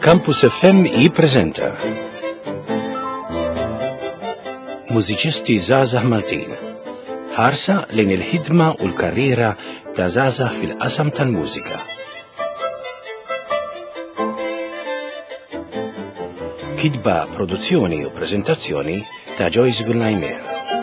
Campus FM jippreżenta Mużiċisti Żgħażagħ Maltin. Ħarsa lejn il-ħidma u l-karriera ta' żgħażagħ fil-qasam tal-mużika. Kitba, produzzjoni u preżentazzjoni ta' Joyce Gulnajmer.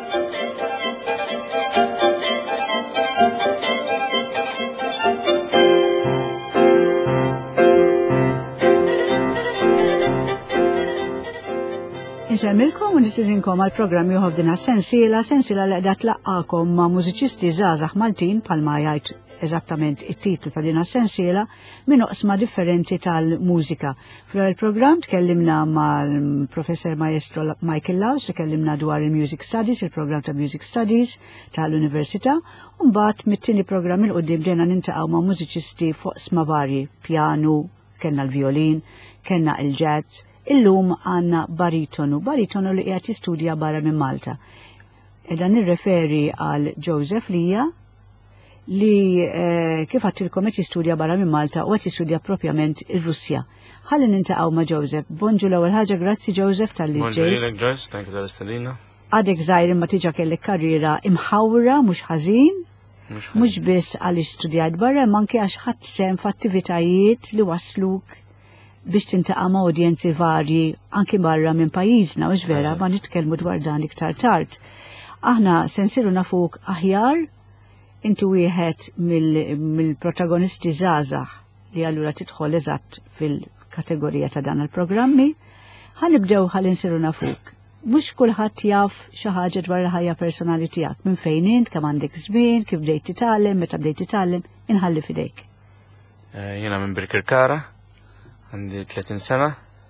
Nsemmilkom u nistidinkom għal-programm joħobdina sensiela li qed tlaqqakom ma' mużiċisti żgħażagħ Maltin bħalma jgħid eżattament it-titlu ta' din sensiela minn oqsma differenti tal-mużika. Fl-programm tkellimna mal-professor Maestro Michael Laus, tkellimna dwar il-Music Studies, il-programm ta' Music Studies tal-Università, u mbagħad mit-tieni programm il-qudiem dejna nintaqgħu ma' mużiċisti fuq oqsma varji, pjanu, kellna l-violin, kellna il-jazz. Illum għanna baritonu li qiegħed jistudja barra minn Malta. Edha nirreferi għal Joseph Lija li kif għattilkom qed jistudja barra minn Malta u qed jistudja propjament ir-Russja. Ħalli nintaqgħu ma' Joseph. Bonġu l-ewwel ħaġa, grazzi Joseph tal-li ġejt. Bonġu lilek Joyce, thank you tal-istedina. Għadek żgħir imma tiġa kellek karriera imħawra mhux ħażin. Mhux biss għaliex studjajt barra, ma anke għax ħadd sehem f'attivitajiet li wasluk biex tintaqa' ma' udjenzi varji anki barra minn pajjiżna u vera ma nitkellmu dwar dan iktar tard. Aħna se nsiru nafuk aħjar inti wieħed mill-protagonisti żgħażagħ li allura tidħol eżatt fil-kategorija ta' dan il-programmi. Ħanibdew ħalli nsiru nafuk. Mhux kulħadd jaf xi ħaġa dwar il-ħajja personali tiegħek. Minn fejn int, kemm għandek żmien, kif bdejt titgħallem, meta bdejt titgħallem, inħalli fidejk. Jiena minn Birkirkara. Għandi 30 sena.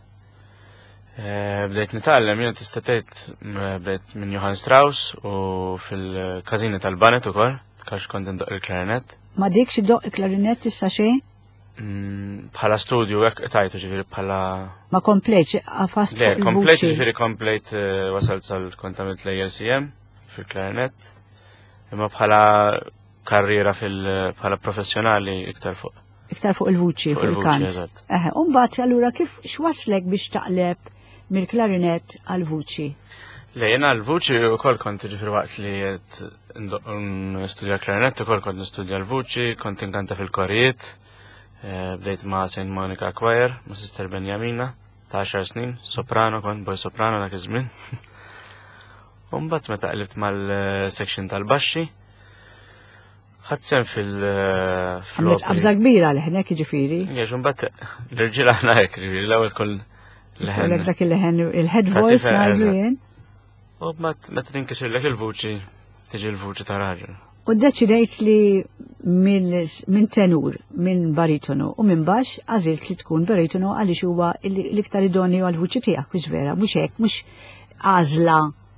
Bdejt nitgħallem jiena tista' tgħid bdejt minn Johann Strauss u fil-każini tal-Banet ukoll, għax kont indoq il-klarinett. Ma dikx iddoq il-klarinett issa xejn? Bħala studju hekk tajtu ġifieri bħala. Ma komplejt qafast fuq il-vuċi. Komplejt ġifieri komplejt wasalt sal-kont għamilt l-ALCM fil-klarinett. Imma bħala karriera bħala professjonali iktar fuq il-vuċi, fuq il-kant. Umbagħad allura kif x'waslek biex taqleb mill-klarinett għall-vuċi? Jiena l-vuċi wkoll kont ġifieri waqt li nistudja klarinett ukoll kont nistudja l-vuċi, kont inkanta fil-korijiet. Bdejt ma' St. Monica Choir, ma' Sister Benjamina, ta' 10 snin, soprano kont, boy soprano dak iż-żmien. Umbagħad meta qlibt mal-section tal-baxxi, ħadsem Għamlet qabża kbira leħnek ġifieri. Jiex imbagħad l-irġiel aħna hekk ġifieri l-ewwel tkun leħen. Dak il-leħen il-head voice ngħidu jien. U meta tinkisirlek il-vuċi, tiġi l-vuċi ta' raġel. U ddeċidejt li minn tenur, minn baritonu u minn baxx għażilt li tkun baritonu għaliex huwa l-iktar idonju għall-vuċi tiegħek mhux vera, mhux hekk, mhux għażla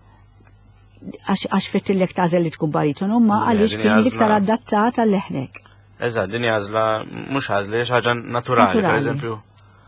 għax fettillek tażel li tkun baritonu, ma għaliex kien l-iktar adattat għal-leħnek. Eżatt, din għażla mhux għażla hija ħaġa naturali, pereżempju.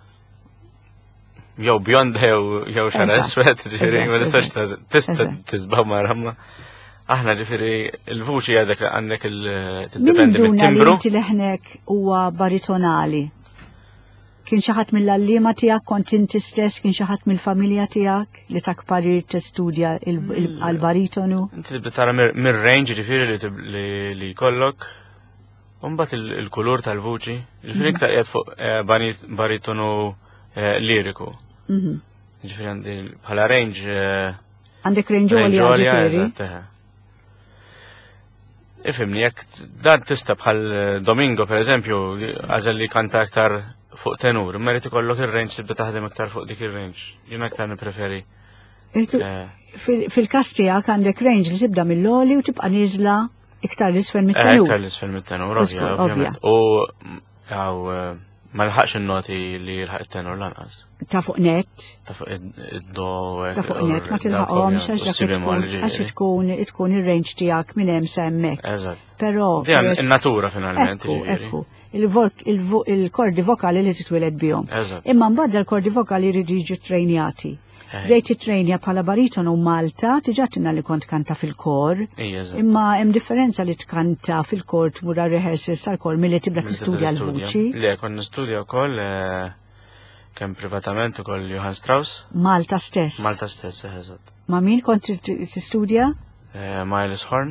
Jew bjond jew xara eswed, ġifieri ma tistax tista' tisbaħ marhamma. Aħna ġifieri l-vuċi għadek għandek tiddependi mit-timbru. Min leħnek huwa baritonali. Kien xi ħadd mill-allima tiegħek, kont inti stess, kien xi ħadd mill-familja tiegħek li tak parir tistudja għall-baritonu? Inti tibda tara mir-range ġifieri li jkollok. U mbagħad il-kulur tal-vuċi, ġifieri iktar qiegħed fuq baritonu liriku. Ġifieri għandi bħala range. Għandek range għolja ġifieri. Ifimni, jekk dan tista' bħal Domingo pereżempju għażel li kanta aktar fuq tenur, imma rid ikollok ir-range tibda taħdem aktar fuq dik ir-range. Jien aktar nippreferi. Fil-każ tiegħek għandek range li tibda mill-għoli u tibqa' nieżla iktar l-isfel mit-tenur. Iktar l-isfel mit-tenur, ovvjament. U ma lħaqx in-noti li lħaq it-tenur lanqas. Ta' fuq net. Ta' fuq id-do. Ta' fuq net ma tilħaqhomx għax tkun ir-range tiegħek minn hemm sa hemmhekk. Eżatt. Però in-natura finalment. Ekku, il-kordi vokali li titweled bihom. Imma mbagħad il-kordi vokali jridu jiġu trejnjati. Bdejt it-trejnja bħala baritonu Malta, tiġatina li kont kanta fil-kor, imma hemm differenza li tkanta fil-kor tmur rehearsals tal-kor milli tibda tistudja l-vuċi. Le, kon nistudja wkoll kemm privatament ukoll Johann Strauss. Malta stess. Malta stess, eżatt. Ma' min kont tistudja? Miles Horn.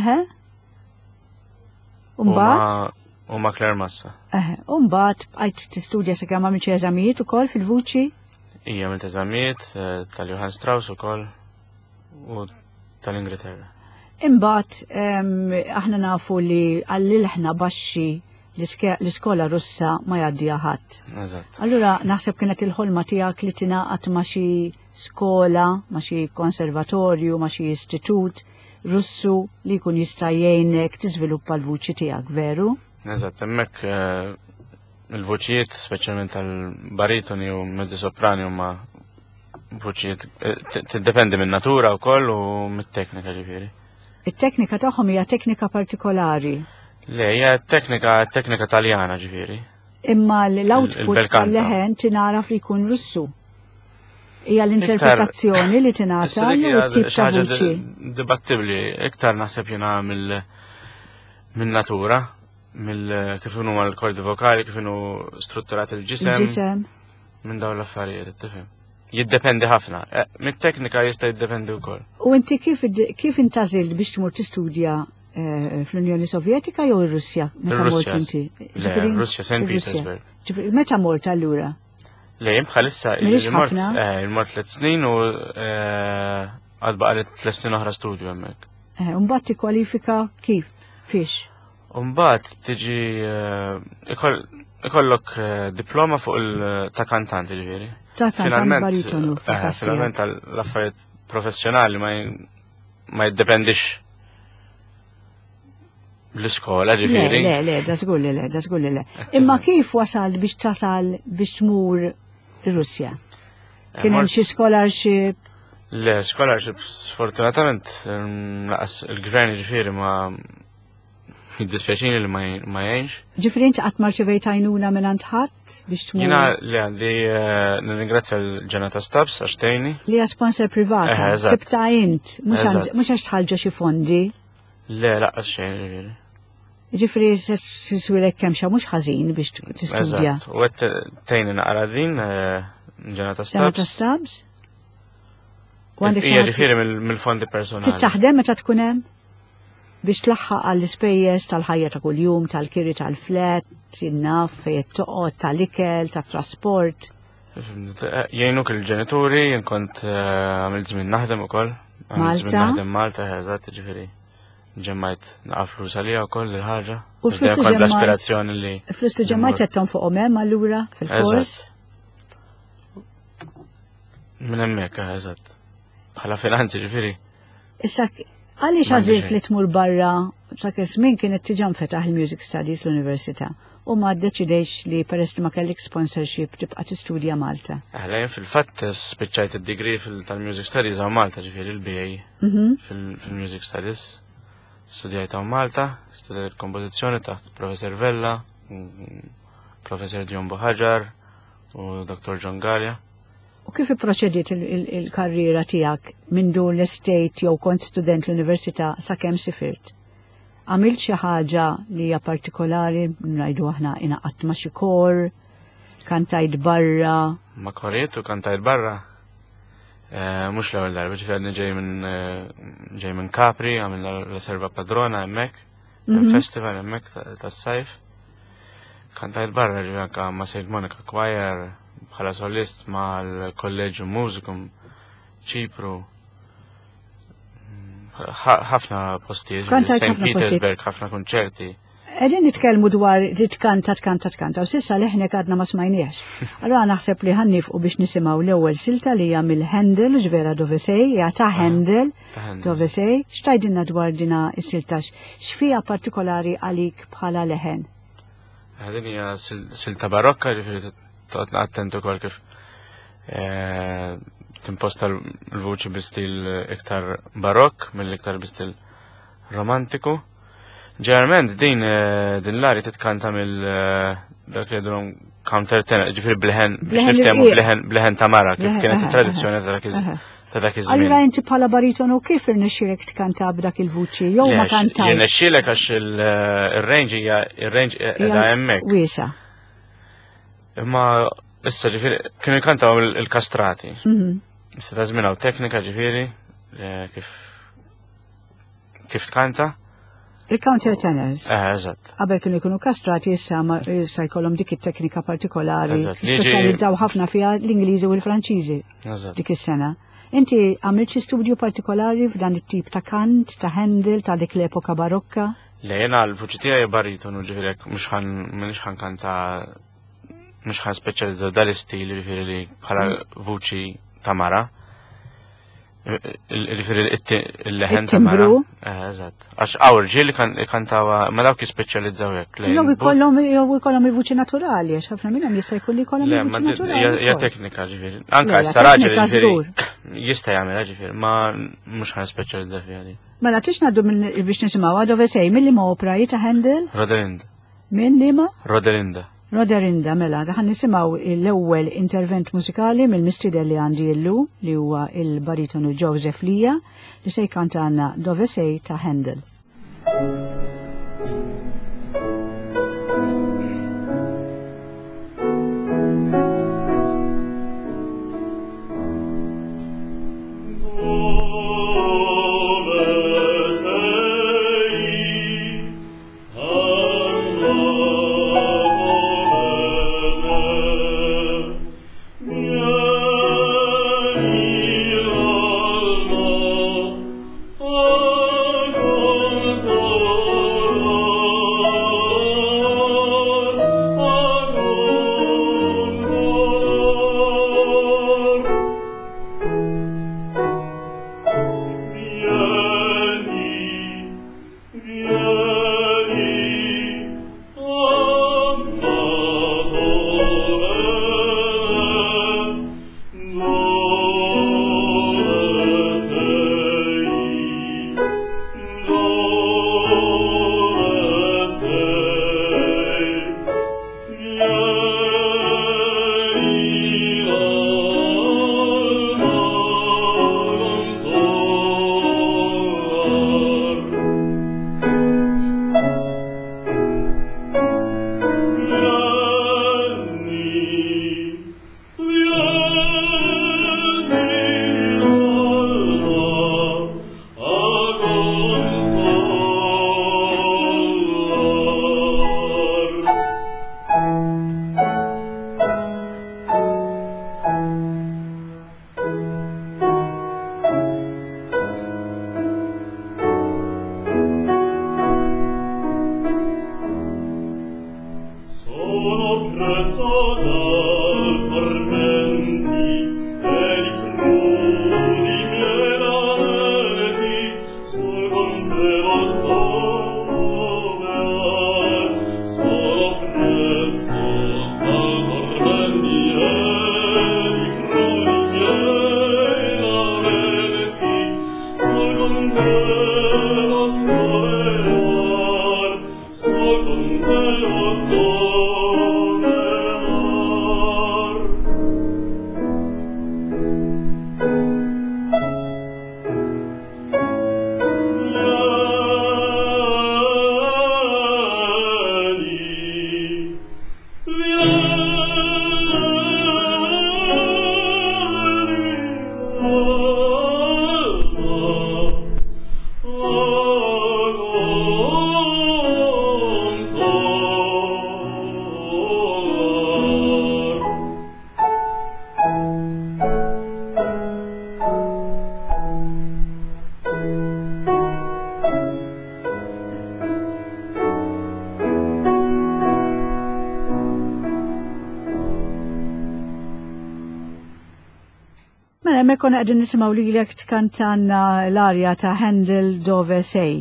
Umbat? U ma' Claire Massa. Umbat bqajt tistudja sakemm għamilt xi eżamijiet ukoll fil-vuċi? Ija għamilt eżamijiet tal-Johann Strauss ukoll u tal-Ingilterra. Imbagħad aħna nafu li għall-ilħna baxxi l-iskola Russa ma jgħaddiha ħadd. Eżatt. Allura naħseb kienet il-ħolma tiegħek li tingħaqad ma' xi skola, ma' xi konservatorju, ma' xi istitut Russu li jkun jista' jgħinek tiżviluppa l-vuċi tiegħek, veru? Eżatt, hemmhekk il-vuċijiet speċjalment tal-baritoni u mezzi soprani huma vuċijiet tiddependi min-natura wkoll u mit-teknika ġifieri. It-teknika tagħhom hija teknika partikolari. Le, hija teknika Taljana ġifieri. Imma l-output tal-leħen tingħaraf li jkun Russu. Hija l-interpretazzjoni li tingħata jew tip ta' vuċi. Dibattibbli, iktar naħseb jiena min-natura, kif huma l-kordi vokali, kif inhu strutturat il-ġisem. Minn dawn l-affarijiet, tifhem. Jiddependi ħafna. Mit-teknika jista' jiddependi wkoll. U inti kif intażil biex tmur tistudja fl-Unjoni Sovjetika jew ir-Russja meta mort inti? Le, Russja, St. Petersburg. Meta mort allura? Le, bħalissa il-mort 3 snin u għad baqa 3 snin oħra studju hemmhekk. Mbagħad tikkwalifika kif? Fiex? Mbagħad tiġi ikollok diploma fuq ta' kantanti ġifieri. Finalment l-affarijiet professjonali ma jiddependix l-iskola ġifieri. Le, da żgur li le. Imma kif wasal biex tasal biex tmur ir-Russja? Kien hemm xi scholarship? Le, scholarship sfortunatament il-gvern ġifieri ma jiddispjaċini li ma jgħinx. Ġifieri inti qatt ma rċevejt għajnuna minn ħadd biex tmur? Jiena le għandi nirringrazzja l-Ġenata Stubbs għax tgħinni. Li hija sponsor privata, sibta int, mhux għax tħallġu xi fondi. Le, laqqas xejn ġifieri. Ġifri s-swilek kemm xa mhux ħażin biex tistudja. U għed tgħinni naqra din Ġenata Stubbs. Ġenata Stubbs? Hija ġifieri mill-fondi personali. Titaħdem meta tkun hemm biex tlaħħaq għall-ispejjeż tal-ħajja ta' kuljum, tal-kiri tal-flet, in-naf, fejn toqgħod tal-ikel, tat-trasport. Jgħinuk il-ġenituri, jien kont għamilt żmien naħdem ukoll. Malta? Naħdem Malta, eżatt, ġifieri. Ġemmajt naqaf flus għalija wkoll il-ħaġa. U l-aspirazzjoni li. Flus li ġemmajt qedhom fuqhom hemm allura fil-kors? Minn hemmhekk eżatt. Bħala finanzi ġifieri. Issa għaliex għażilt li tmur barra sakemm żmien kienet tiġa nfetaħ il-Music Studies l-Università u ma ddeċidejx li peress li ma kellek sponsorship tibqa' tistudja Malta. Jien fil-fatt spiċċajt id-degree tal-Music Studies għaw Malta ġifieri il-BA fil-Music Studies. Studjajt għaw Malta, studjajt kompożizzjoni taħt Professor Vella, Professor Dion Boħaġar u Dr. John Gallia. U kif ipproċediet il-karriera tiegħek minn dur l-estate jew kont student l-Università sakemm sifirt? Għamilt xi ħaġa li hija partikolari, ngħidu aħna ingħaqadt ma' xi kor, kantajt barra. Ma' koriet u kantajt barra. Mhux l-ewwel darba, ġifieri ġej minn Capri, għamilna l-Serva Padrona hemmhekk, festival hemmhekk tas-sajf. Kantajt barra ġifieri anke ma' St. Monica Choir bħala solist ma' l-Kolleġġju Musicum Ċipru. Ħafna postijiet, St. Petersburg, ħafna konċerti. Qegħdin nitkellmu dwar li tkanta u s'issa leħnek għadna ma smajniex. Allura naħseb li ħannifqu biex nisimgħu l-ewwel silta li hija mill-Handel ġvera Dovesej, hija ta' Handel Dovesej. X'tgħidilna dwar dina s-silta x'fiha partikolari għalik bħala leħen? Din hija silta barokka, ġifieri toqgħod attent ukoll kif timposta l-vuċi bi-stil iktar barokk mill-iktar bi-stil romantiku. Ġeneralment din l-ari titkanta dak li jgħidulhom counter tenor, ġifieri bleħen biex niftehmu bleħen tamara kif kienet it-tradizzjoni ta' dak iż-żmien. Allura inti bħala baritonu kif irnexxielek tkanta b'dak il-vuċi jew ma kantajx? Jirnexxielek għax ir-range qiegħda hemmhekk. Wiesa. Imma Issa ġifieri kienu jkantaw il-kastrati. Issa ta' żmien hawn teknika ġifieri kif tkanta. Il-counter tenors. Eżatt. Qabel kienu jkunu kastrati issa jkollhom dik it-teknika partikolari. Eżatt. Speċjalizzaw ħafna fiha l-Ingliżi u l-Franċiżi. Eżatt. Dik is-sena. Inti għamilt xi studju partikolari f'dan it-tip ta' kant, ta' Handel, ta' dik l-epoka barokka? Le jena l-vuċi tiegħi baritonu ġifieri mhux ħan kanta mhux ħan speċjalizzaw dal-istil ġifieri li bħala vuċi ta' mara. Il-leħen ta' mara. Eżatt. Għax għawr ġieli kantawa ma dawk jispeċjalizzaw hekk. Jew ikollhom il-vuċi naturali, għax ħafna minnhom jista' jkolli jkollhom il-vuċi naturali. Hija teknika ġifieri. Anke s-saraġel ġifieri jista' jagħmilha ġifieri, ma mhux ħan speċjalizzaw fiha di. Mela tix ngħaddu biex nisimgħu Dove sei mill-liema opera ta' Handel? Roderinda. Minn liema? Roderinda. Roderinda, mela, daħan nisimaw l-ewwel intervent mużikali mill-mistiedel li għandi illu li huwa il-baritonu Joseph Lija li se jkantana Dove sei ta' Handel. Mela konna qegħdin nisimgħu lilek tkantanna l-arja ta' Handel Dove sei.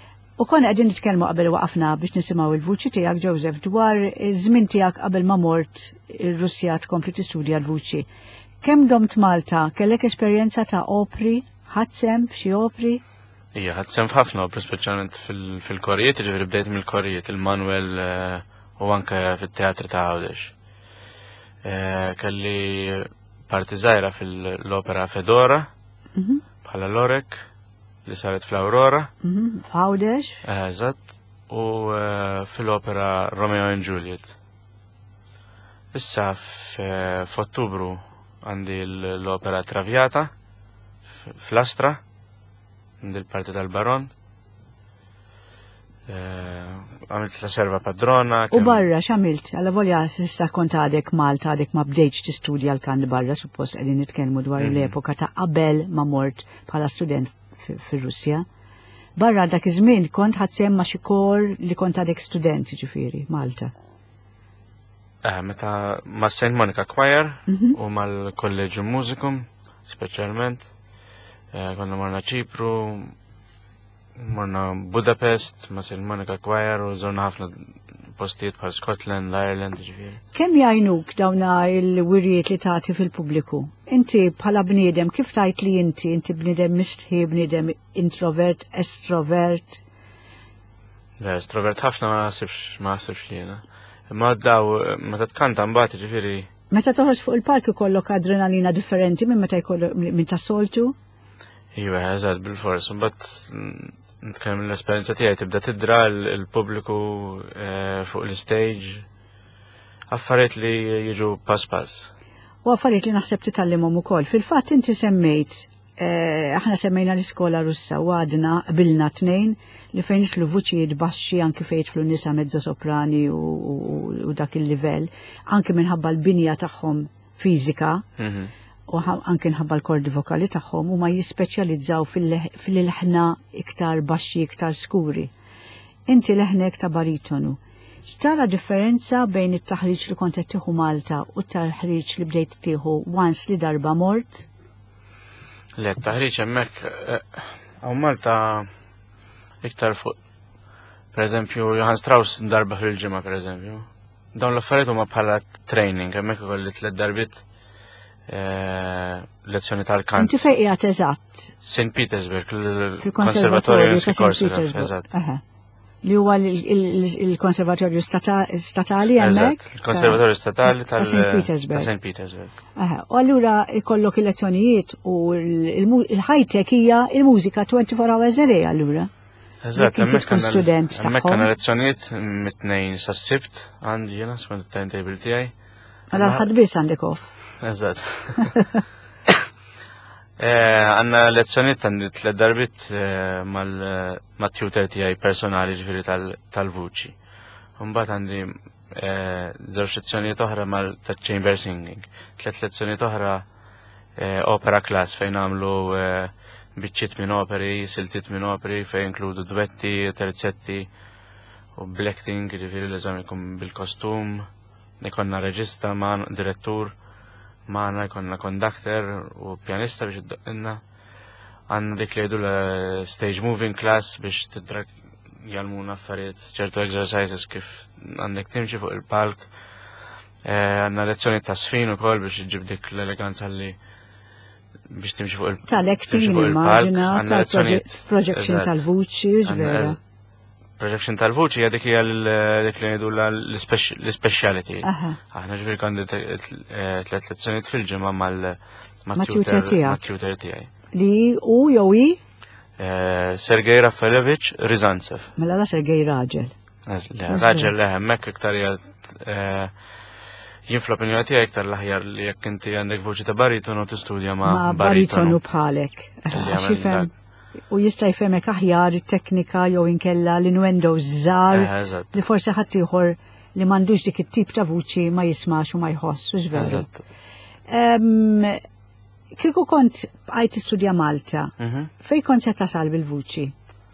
U konna qegħdin nitkellmu qabel waqafna biex nisimgħu il-vuċi tiegħek Joseph dwar iż-żmien tiegħek qabel ma mort ir-Russja tkompli tistudja l-vuċi. Kemm domt Malta, kellek esperjenza ta' opri, ħadsem f'xi opri? Ija, ħadsem f'ħafna opri speċjalment fil-Korjiet, ġifieri bdejt mill-Korjiet, il-Manuel u anke fit-teatri ta' Għawdex. Kelli parti żgħira fil-opera Fedora, bħala Lorek, li saret fl-Aurora. F'Għawdex? Eżatt, u fil-opera Romeo and Juliet. Issa f'Ottubru għandi l-opera Traviata fl-Astra, għandi l-parti tal-Baron. Għamilt la serva padrona. U barra x'għamilt? Alla volja s'issa kont għadek Malta, għadek ma bdejtx tistudja l-kan barra, suppost qegħdin nitkellmu dwar l-epoka ta' qabel ma mort bħala student fir-Russja. Barra dak iż-żmien kont ħadsem ma' xi kor li kont għadek student ġifieri Malta. Meta ma' St. Monica Choir u mal-Kolleġġju Musicum speċjalment. Konna morna Ċipru, morna Budapest, ma' St. Monica Choir u żorna ħafna postijiet bħal Scotland, l-Ireland ġifieri. Kemm jgħinuk dawna l-wirjiet li tagħti fil-pubbliku? Inti bħala bniedem kif tajt li inti bniedem mistħi, bniedem introvert, estrovert? Estrovert ħafna ma naħsibx li jiena. Imma daw meta tkanta mbagħad ġifieri. Meta toħroġ fuq il-park ikollok adrenalina differenti minn meta jkollok minn tas-soltu? Iwa, eżatt bil-fors, mbagħad nitkellem l-esperjenza tiegħi tibda tidra l-pubbliku fuq l-stage affarijiet li jiġu pass pass. U affarijiet li naħseb titgħallimhom ukoll. Fil-fatt inti semmejt aħna semmejna l-iskola Russa u għadna qabilna tnejn li fejn jitlu vuċijiet baxxi anke fejn jitlu nisa mezzo soprani u dak il-livell, anke minħabba l-binja tagħhom fiżika u anke minħabba l-kordi vokali tagħhom huma jispeċjalizzaw fil-leħna iktar baxxi, iktar skuri. Inti leħnek ta' baritonu. X'tara differenza bejn it-taħriġ li kont qed tieħu Malta u t-taħriġ li bdejt tieħu once li darba mort? Le, t-taħriġ hemmhekk hawn Malta iktar fuq, per eżempju, Johann Strauss darba fil-ġimgħa, per eżempju. Dawn l-affarijiet huma bħala training, hemmhekk ikolli 3 darbit lezzjoni tal-kant. Inti fejn qiegħed eżatt? St. Petersburg, il-Konservatorju Sikorskov, eżatt. Li huwa il-Konservatorju Statali hemmhekk? Il-Konservatorju Statali ta' St. Petersburg. U allura ikollok il-lezzjonijiet u il-high-tech hija il-mużika 24 hours a day allura. Eżatt, hemmhekk kellna lezzjonijiet mit-tnejn sas-sibt għandi jiena skont it-timetable tiegħi. Għal ħadd biss għandek off. Eżatt. Għandna lezzjonijiet għandi 3 darbit mat-tutor tiegħi personali ġifieri tal-vuċi. Mbagħad għandi 2 lezzjonijiet oħra tal-chamber singing, 3 lezzjonijiet oħra opera class fejn għamlu biċċiet minn operi, siltiet minn operi fejn inkludu duetti, terzetti u bl-acting, ġifieri l-eżam jkun bil-kostum, ikonna reġista ma' direttur, maħna jkonna konduktor u pjanista biex id-doqqinna. Għanna dik li jgħidu l-stage moving class biex tidrak jgħalmuna affarijiet ċertu exercises kif għandek timxi fuq il-palk. Għanna lezzjoni ta' sfin u kol biex iġib dik l-eleganza li biex timxi fuq il-palk. Tal-acting, immagina, tal-projection tal-vuċi, ġvera. Projection tal-vuċi hija dik hija dik li ngħidu l-speciality. Aħna ġifieri kandi 3 lezzjonijiet fil-ġimgħa mat-tutor tiegħi. Li hu jew hi? Sergej Raffaelevich Rizantsev. Mela la Sergej raġel. Raġel le hemmhekk iktar jien fl-opinjoni tiegħi iktar l-aħjar li jekk inti għandek vuċi ta' baritonu tistudja ma' baritonu bħalek. U jista' jfemek aħjar it-teknika jew inkella l-innuendo żgħar li forsi ħadd ieħor li m'għandux dik it-tip ta' vuċi ma jismax u ma jħossux veru. Kieku kont bqajt tistudja Malta, fejn kont se tasal bil-vuċi?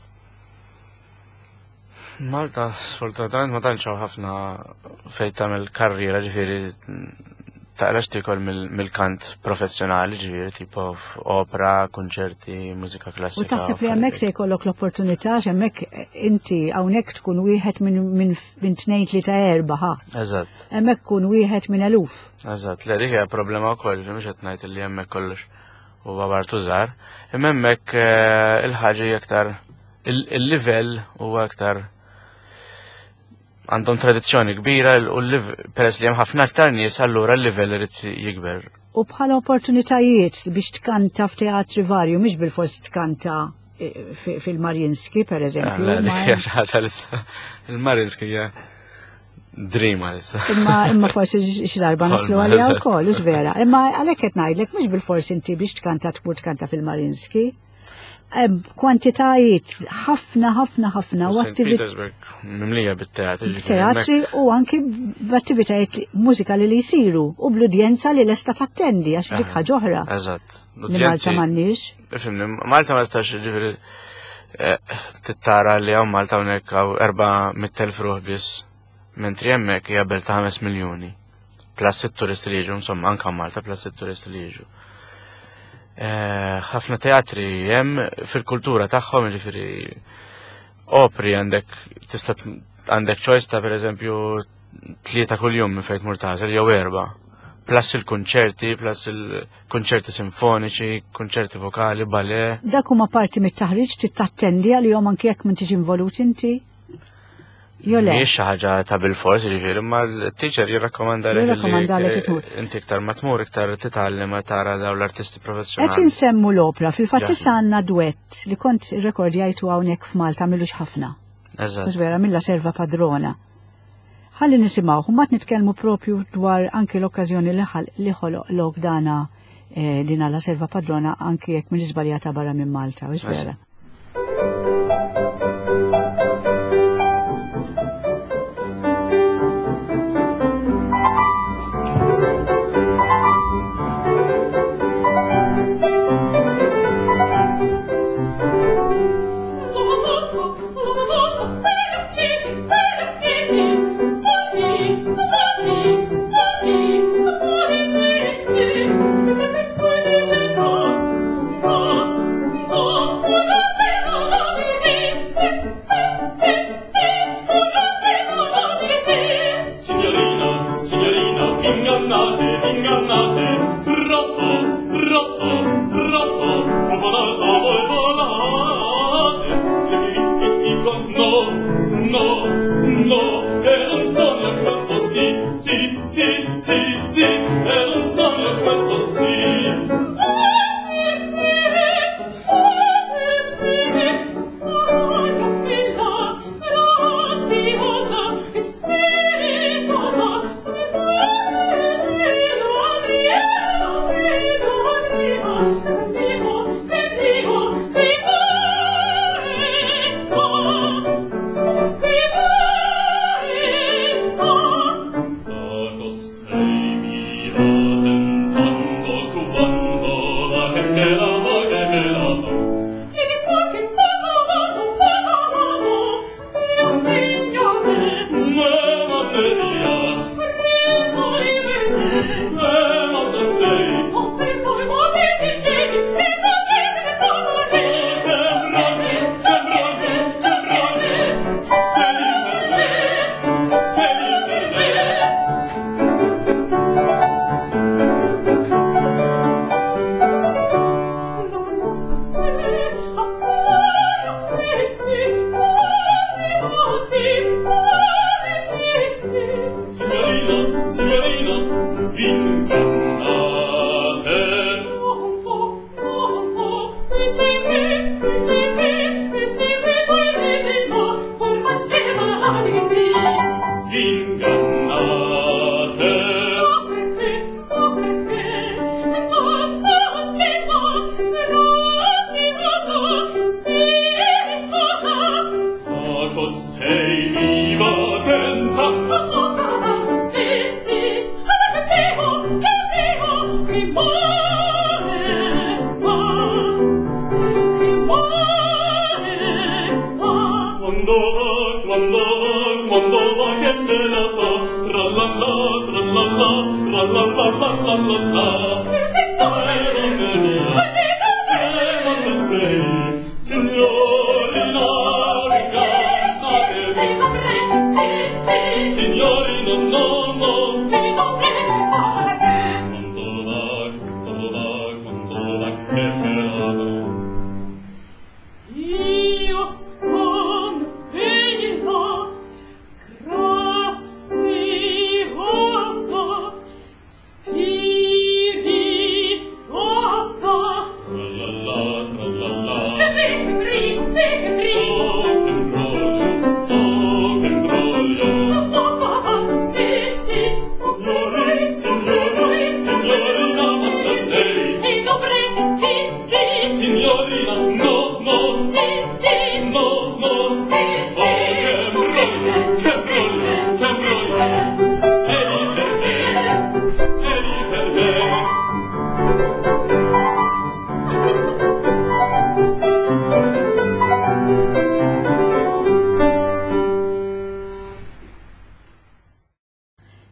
Malta, sfortunatament ma tantx ħafna fejn tagħmel karriera ġifieri taqrax tikol mill-kant professjonali ġifieri tipo opera, konċerti, mużika klassika. U taħseb li hemmhekk se jkollok l-opportunità hemmhekk inti hawnhekk tkun wieħed minn 2, 3, 4 ħa. Eżatt. Hemmhekk tkun wieħed minn eluf. Eżatt, le dik hija problema wkoll mhux qed ngħid li hemmhekk kollox huwa bartu żgħar. Imma hemmhekk il-ħaġa aktar il-livell huwa aktar għandhom tradizzjoni kbira u peress li hemm ħafna aktar nies allura l-livell irid jikber. U bħala opportunitajiet biex tkanta f'teatri varju mhix bil-fors tkanta fil-Mariinski pereżempju. Le dik hija xi ħaġa il-Mariinski hija dream għalissa. Imma forsi x'darba naslu għalija wkoll, ux vera. Imma għalhekk qed ngħidlek mhux bil-forsi inti biex tkanta tkanta fil-Marinski. Kwantitajiet ħafna u St. Petersburg mimlija bit-teatri. teatri u anki b'attivitajiet mużikali li jsiru u bl-udjenza li lesta tattendi għax dik ħaġa oħra. Eżatt. Li Malta m'għandniex. Ifimni, Malta ma stax ġifiri tittara li għaw Malta hawnhekk għaw 400,000 ruħ biss, mentri hemmhekk hija belt ta' 5 miljuni. Plus it-turisti li jiġu, insomma anke Malta plus it-turisti li jiġu. ħafna teatri hemm fil-kultura tagħhom ġifieri opri għandek choice ta' pereżempju 3 kuljum minn fejn tmur tażel jew 4. Plus il-kunċerti, plus il-kunċerti sinfoniċi, kunċerti vokali, ballet. Dak huma parti mit-taħriġ tittattendi għalihom anke jekk m'intix involut inti? Mhix xi ħaġa ta' bil-fors jiġifieri, imma l-teacher jirrakkomandalek inti iktar ma tmur iktar titgħallem tara dawn l-artisti professjonali. Qed insemmu l-opra, fil-fatt issa għandna duett li kont irrekordjajtu hawnhekk f'Malta milux ħafna. Eżatt. Mhux vera milla Serva Padrona. Ħalli nisimgħu, mbagħad nitkellmu propju dwar anke l-okkażjoni li ħoloq lok dana dina la Serva Padrona anke jekk minn żbaljata barra minn Malta, mhux vera.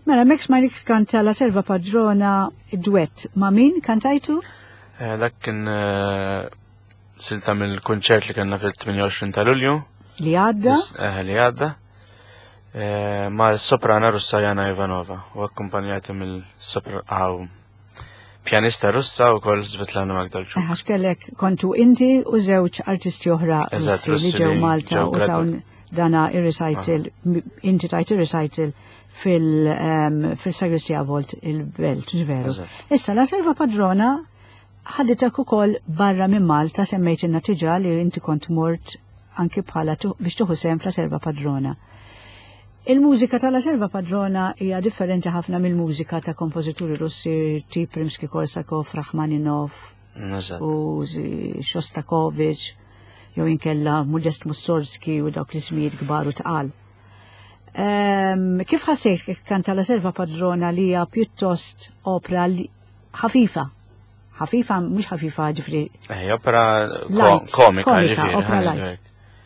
Mela, mek smajnik kanta La Selva Padrona duett. Ma' min kantajtu? Dak kien silta mill-kunċert li kellna fil-28 ta' Lulju. Li għadda? Li għadda. Ma' l-soprana russa Jana Ivanova u akkumpanjati pjanista russa u kol Svetlana Magdalchuk. Għax kellek kontu inti u żewġ artisti oħra russi li ġew Malta u tawn dana ir-recital, inti tajt ir-recital fil-Sagristija Volt il-Belt, ġveru. Issa, La Selva Padrona ħadditek ukoll barra minn Malta semmejtilna tiġa li inti kont mort anki bħala biex tuħu sem f'La Selva Padrona. Il-mużika ta' La Selva Padrona hija differenti ħafna mill-mużika ta' kompożituri Russi tip Rimsky-Korsakov, Rachmaninov u Shostakovich, jew inkella Modest Mussorgsky u dawk l-ismijiet kbar u tqal. Kif ħassejt kanta La Selva Padrona li hija pjuttost opera ħafifa? ħafifa, mhux ħafifa ġifri. Opera komika ġifri. Opera light.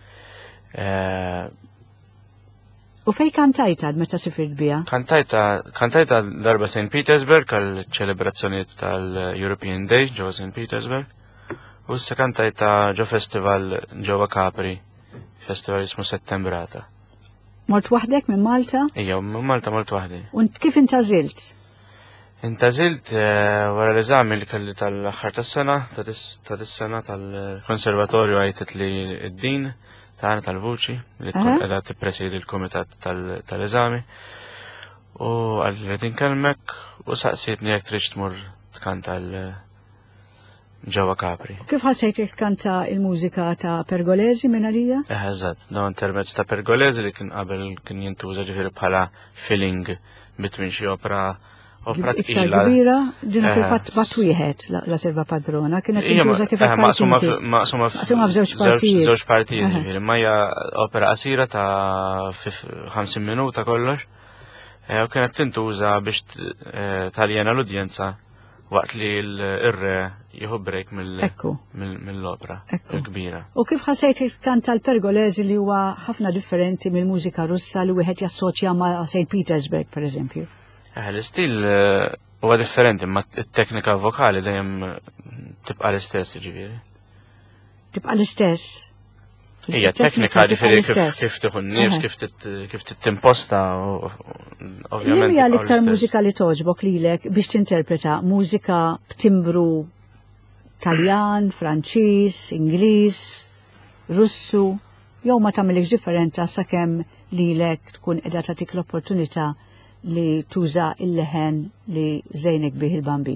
U fej kantajta meta sifirt bija? Kantajta darba St. Petersburg għal ċelebrazzjoniet tal-European Day ġewwa St. Petersburg. U issa kantajta ġo festival ġewwa Capri, festival ismu Settembrata. Mort waħdek minn Malta? Ija, minn Malta mort waħdi. U kif intażilt? Intażilt wara l-eżami li kelli tal-aħħar tas-sena, ta' dis-sena tal-Konservatorju għajtet li d-din tagħna tal-vuċi li tkun qiegħda tippresidi l-kumitat tal-eżami. U għalli tinkellmek u saqsitni jekk trid tmur tkanta ġewwa Capri. Kif ħassejt jekk kanta il-mużika ta' Pergolesi minn għalija? Eżatt, dawn permezz ta' Pergolesi li kien qabel kien jintuża ġifieri bħala filling between xi opera tqila. Kbira, ġina fil-fatt bat wieħed La Selva Padrona, kienet jintuża kif maqsuma f'żewġ partijiet ġifieri, ma hija opera qasira ta' 50 minuta kollox. U kienet tintuża biex taljena l-udjenza waqt li l-irre jieħu break mill-opera kbira. U kif ħassejt kanta l-Pergolesi li huwa ħafna differenti mill-mużika russa li wieħed jassoċja ma' St. Petersburg, per eżempju? L-istil huwa differenti, ma t-teknika vokali dejjem tibqa' l-istess ġifieri. Tibqa' l-istess? Hija teknika ġifieri kif tieħu n-nifs, kif timposta ovvjament. Hija l-iktar mużika li toġbok lilek biex tinterpreta mużika b'timbru Taljan, Franċiż, Ingliż, Russu, jew ma tagħmilx differenza sakemm lilek tkun qiegħda tagħtik l-opportunità li tuża il-leħen li żejnek bih il-bambin.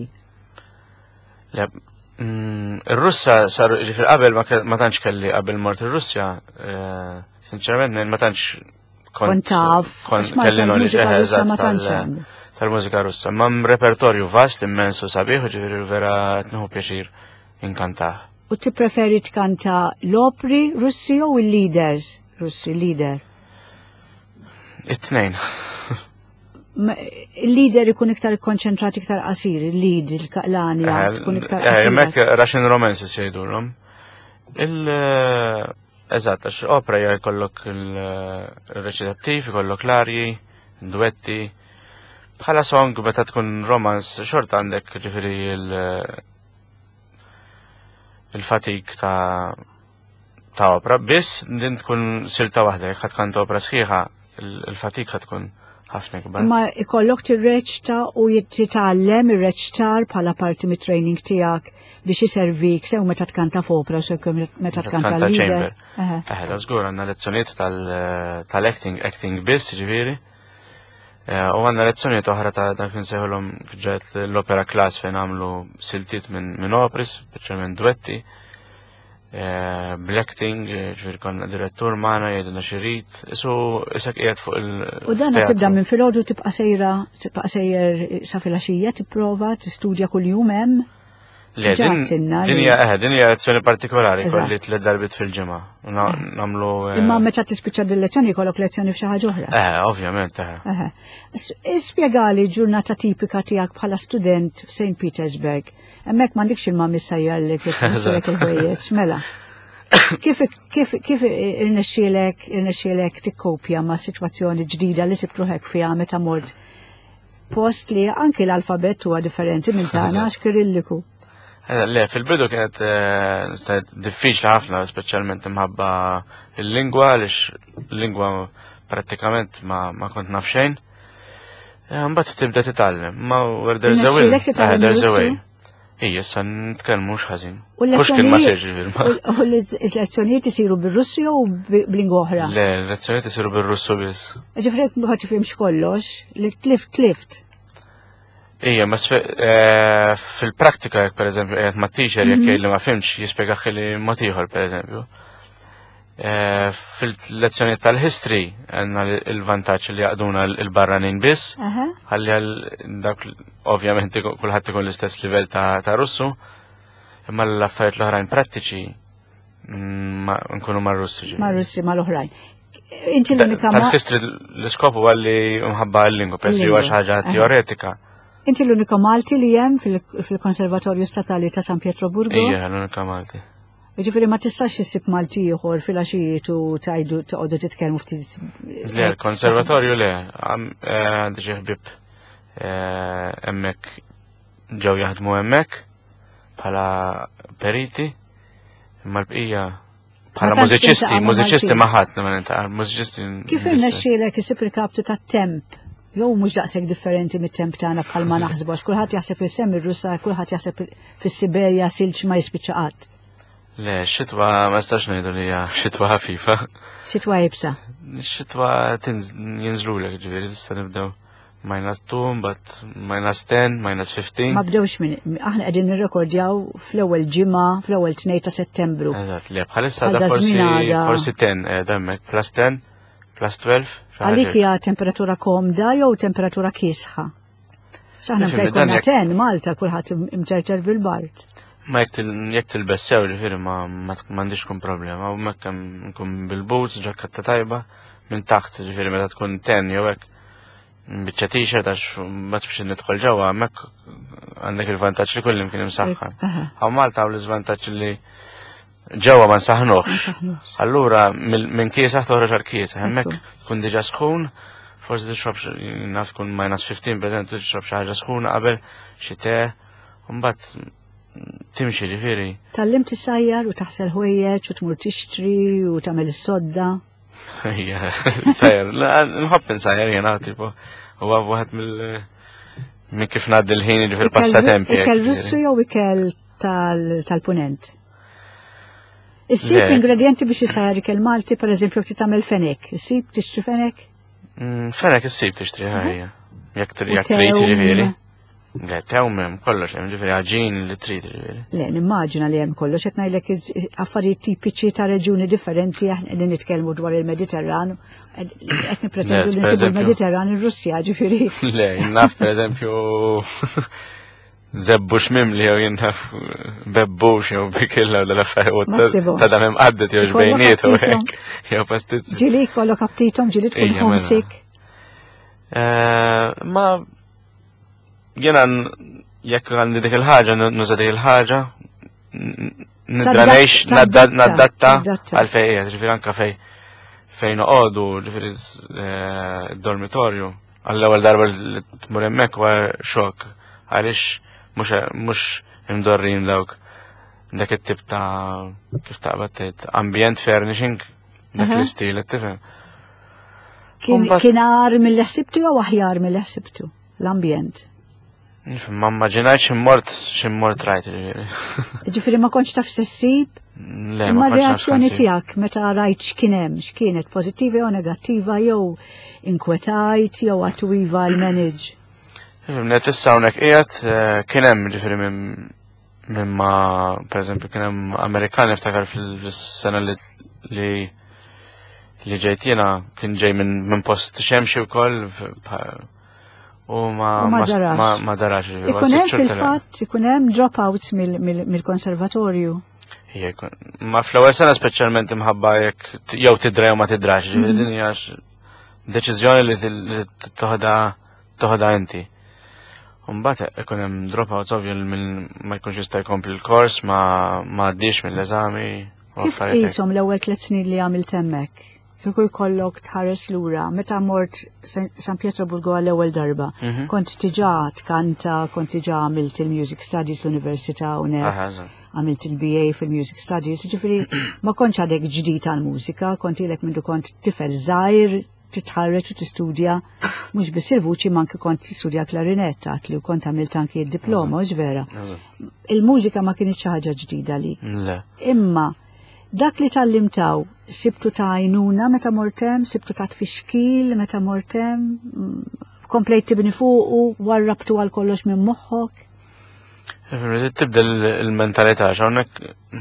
Ir-Russa sar li fil-qabel ma tantx kelli qabel mort ir-Russja, sinċerament ma tantx kont kelli knowledge tal-mużika Russa. Ma repertorju vast immensu sabiħ, ġifieri vera qed nieħu pjaċir inkantah. U tippreferi tkanta l-opri Russi jew il-leaders Russi, leader? It-tnejn. Il-leader ikun iktar konċentrat iktar qasir, il-lead, il-kaqlanja, tkun iktar qasir. Mek Russian romances jgħidulhom. Eżatt, għax opera jkollok il-reċitattiv, jkollok l-arji, duetti. Bħala song meta tkun romance, xort għandek ġifieri il-fatik ta' opera, biss din tkun silta waħda, jekk ħadd kant opera sħiħa, il-fatik ħadd tkun ħafna kbar. Ma ikollok tirreċta u jittitgħallem ir-reċtar bħala parti mit-training tiegħek biex iservik sew meta tkanta f'opera u meta tkanta chamber. Da żgur għandna lezzjonijiet tal-acting biss ġifieri. U għandna lezzjonijiet oħra ta' dak insejħulhom ġet l-opera class fejn għamlu siltiet minn operis, speċjalment duetti. Bl-acting, ġifieri konna direttur magħna jgħidulna xirid, isek qiegħed fuq il-teatru. U dan tibda minn filgħodu tibqa' sejjer sa filgħaxija tipprova tistudja kuljum hemm. Le, din hija lezzjoni partikolari kolli 3 darbit fil-ġimgħa. Nagħmlu. Imma meta tispiċċa din lezzjoni jkollok lezzjoni f'xi ħaġa oħra. Ovvjament. Ispjegali ġurnata tipika tiegħek bħala student f'St. Petersburg. Hemmhekk m'għandikx il-mamma issajjar li tfissilek il-ħwejjeġ, mela. Kif irnexxielek tikkopja ma' sitwazzjoni ġdida li sibt ruħek fiha meta mort post li anki l-alfabet huwa differenti minn tagħna għax kirilliku. Le, fil-bidu kienet diffiċli ħafna, speċjalment imħabba il-lingwa, għaliex il-lingwa prattikament ma kont naf xejn. Mbagħad tibda titgħallem, ma there's a will, there's a way. Ija, sa nitkellmu mhux ħażin. Mhux kien ma sejġi filma. U l-lezzjonijiet isiru bir-Russu jew b'lingwa oħra? Le, l-lezzjonijiet isiru bir-Russu biss. Ġifrek ma tifhimx kollox, li tlift. Ija, ma fil-prattika jekk pereżempju qiegħed ma' teacher jekk li ma fimx jispjegaħ li mod ieħor pereżempju. Fil-lezzjonijiet tal-history għandna il-vantaġġ li jaqduna l-barranin biss, ħalli dak ovvjament kulħadd ikun l-istess livell ta' Russu, imma l-affarijiet l-oħrajn prattiċi nkunu mar-Russi. Mar-Russi mal-oħrajn. Inti l-unika tal-history l-iskopu għalli mħabba l-lingwa, peress li huwa xi ħaġa teoretika. Inti l-unika Malti li hemm fil-Konservatorju Statali ta' San Pietroburgo? Ija, l-unika Malti. Ġifiri ma tistax issib Malti ieħor fil-għaxijiet u tajdu toqgħodu titkellmu ftit. Le, l-Konservatorju le, għandi xi ħbieb hemmhekk ġew jaħdmu hemmhekk bħala periti, imma l-bqija bħala mużiċisti ma ħadd mużiċisti. Kif irnexxielek isib il-kaptu tat-temp? Jew mhux daqshekk differenti mit-temp tagħna bħalma naħsbu għax kulħadd jaħseb is-semm ir-Russa, kulħadd jaħseb fis-Siberja silġ ma jispiċċa qatt. Le, xitwa ma stax ngħidu li hija xitwa ħafifa. Xitwa jibsa. Xitwa jinżlulek ġifieri issa nibdew -2, but -10, -15. Ma bdewx minn aħna qegħdin nirrekordjaw fl-ewwel ġimgħa, fl-ewwel 2 ta' Settembru. Eżatt, le bħalissa da forsi 10 hemmhekk +10, +12. Għalik hija temperatura komda jew temperatura kiesħa? X'aħna mtejkonna 10 Malta kulħadd imċerċer bil-bart. Ma jekk tilbessew ġifieri ma m'għandix tkun problema, u mekk nkun bil-boots ġakkatta tajba minn taħt ġifieri meta tkun 10 jew hekk biċċa t-shirt għax ma tibx nidħol ġewwa hemmhekk għandek il-vantaġġ li kull imkien imsaħħan. Hawn Malta hawn l-iżvantaġġ li ġewwa ma nsaħħnuhx. Allura minn kiesaħ toħroġ għal kiesaħ, hemmhekk tkun diġà sħun, forsi tixrob naf tkun -15 pereżempju tixrob xi ħaġa sħuna qabel xi te, u mbagħad timxi ġifieri. Tallim tissajjar u taħsel ħwejjeġ u tmur tixtri u tagħmel is-sodda. Ija, sajjar, nħobb insajjar jiena tipo huwa waħed minn kif ngħaddi l-ħin ġifier passatempi. Ikel Russu jew ikel tal-punent? Issib ingredienti biex jisajjar ikel Malti, pereżempju jekk tagħmel fenek. Issib tixtri fenek? Fenek issib tixtri ħajja. Jekk trid ġifieri. Le, tewmem, kollox, ġifiri għagġin li trid ġifiri. Le, nimmaġina li hemm kollox, qed ngħidlek affarijiet tipiċi ta' reġuni differenti li nitkellmu dwar il-Mediterran, qed nippretendu li nsibu il-Mediterran ir-Russja ġifiri. Le, jinnaf pereżempju zebbux mimli jew jinnaf bebbux jew bikilla u l-affarijiet ta' damem qaddet jew ġbejniet u hekk jew pastizzi. Ġili kollok aptitom, ġili tkun homesick. Ma jena jekk għandi dik il-ħaġa, nuża dik il-ħaġa, nidranejx, naddatta għal fejja, ġifiri anka fejn noqogħdu, ġifiri d-dormitorju, għall-ewwel darba li tmur hemmhekk huwa xokk, għaliex mhux imdorrin dawk dak it-tip ta' kif taqbad tgħid ambjent furnishing dak l-istil tifhem. Kien għar mill-li ħsibtu jew aħjar mill-li ħsibtu l-ambjent? Ma immaġinajt ximmort rajt ġifiri. Ġifiri ma konċ taf sessib? Le, ma reazzjoni tijak meta rajt x'kienem, x'kienet pozittiva jew negattiva jew inkwetajt jew għattu iva l-manage? Net issa hawnhekk qiegħed kienem ġifiri minn ma per eżempju kienem Amerikan niftakar fil-sena li ġejtina kien ġej minn post xemxi wkoll u ma darax. Ikunem fil-fatt, ikunem dropouts mill-konservatorju. Ma fl-ewwel sena speċjalment imħabba jekk jew tidra jew ma tidrax, din hija deċiżjoni li toħodha inti. Mbagħad ikun hemm dropouts ovvju ma jkunx jista' jkompli l-kors, ma għaddix mill-eżami. Kif qishom l-ewwel 3 snin li għamilt hemmhekk? kieku jkollok tħares lura, meta mort San Pietroburgo għall-ewwel darba, kont tiġà tkanta, kont tiġà għamilt il-Music Studies l-Università hawnhekk, għamilt il-BA fil-Music Studies, ġifieri ma kontx għadek ġdid għall-mużika, kont ilek mindu kont tifel żgħir, titħarreġ u tistudja, mhux biss il-vuċi ma anke kont tistudja klarinetta, li kont għamilt anke id-diploma, vera. Il-mużika ma kienx xi ħaġa ġdida li. Imma dak li tallimtaw, sibtu ta' għajnuna meta mortem, sibtu ta' tfixkil meta mortem, komplejt tibni fuqu, warrabtu għal kollox minn moħħok. Tibda il-mentalità, xawnek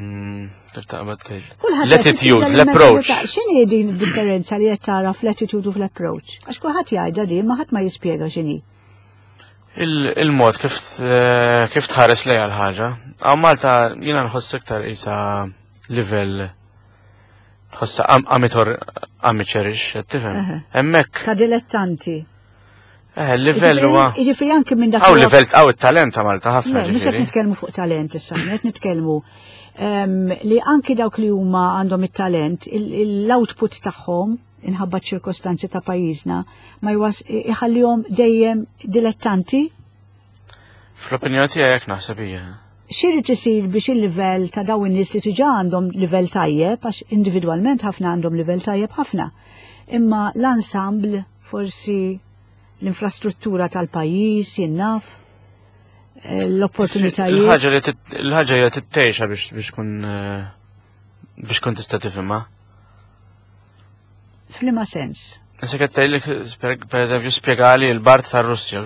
l-attitude, l-approach. X'inhi din id-differenza li qed tara fl-attitude u fl-approach? Għax kulħadd jgħidha din, ma ħadd ma jispjega x'inhi. Il-mod kif tħares lejha l-ħaġa. Għaw Malta jiena nħoss iktar isa livell tħossa amateurish, tifhem. Hemmhekk. Ta' dilettanti. Il-livell huwa. Jiġifieri anke minn dak. Għaw livell għaw it-talent ta' Malta ħafna. Mhux qed nitkellmu fuq talent issa, qed nitkellmu li anki dawk li huma għandhom it-talent, l-output tagħhom inħabba ċirkostanzi ta' pajjiżna ma iħallihom dejjem dilettanti. Fl-opinjoni tiegħi hekk naħseb hija. X'irid isir biex il-livell ta' dawn in-nies li diġà għandhom livell tajjeb, għax individwalment ħafna għandhom livell tajjeb ħafna. Imma l-ensemble forsi l-infrastruttura tal-pajjiż jinnaf. L-opportunitajiet. Il-ħaġa li tittejxa biex kun tista' tifhimha. F'liema sens? Issa qed tgħidlek pereżempju spjegali l-Bart tar-Russja.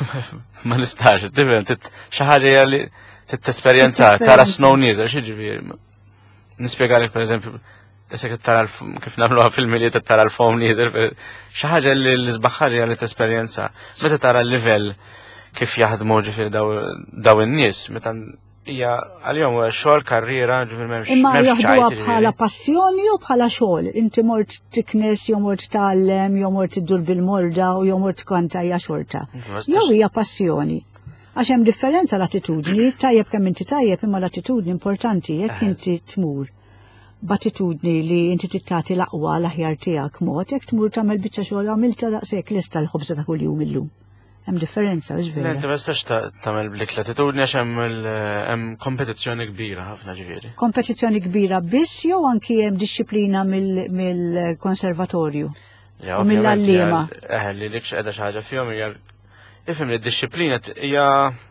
Ma nistax, tifhem xi ħaġa li tesperjenza tara snow nieżel, x'jiġifieri. Nispjegalek pereżempju issa qed tara kif nagħmluha fil-miliet qed tara l-foam nieżel, xi ħaġa li l-isbaħħar li tesperjenza. Meta tara l-livell kif jaħdmu ġifieri daw in-nies, meta hija għalihom xogħol karriera ġifieri m'hemmx. Imma jaħduha bħala passjoni u bħala xogħol. Inti mort tiknes, jew mort tgħallem, jew mort iddur bil-morda u jew mort tkanta hija xorta. Jew hija passjoni. Għax hemm differenza l-attitudni, tajjeb kemm inti tajjeb imma l-attitudni importanti jekk inti tmur b'attitudni li inti tittati l-aqwa l-aħjar tiegħek mod, jekk tmur tagħmel biċċa xogħol għamilta daqshekk lista l-ħobża ta' kuljum illum. Hemm differenza biex vera. Inti ma tistax tagħmel blik l-attitudni għax hemm kompetizzjoni kbira ħafna ġifieri. Kompetizzjoni kbira biss jew anki hemm dixxilpina mill-konservatorju. U mill-allima. Li likx qiegħda xi ħaġa fihom hija ifhem li d-dixxilpina hija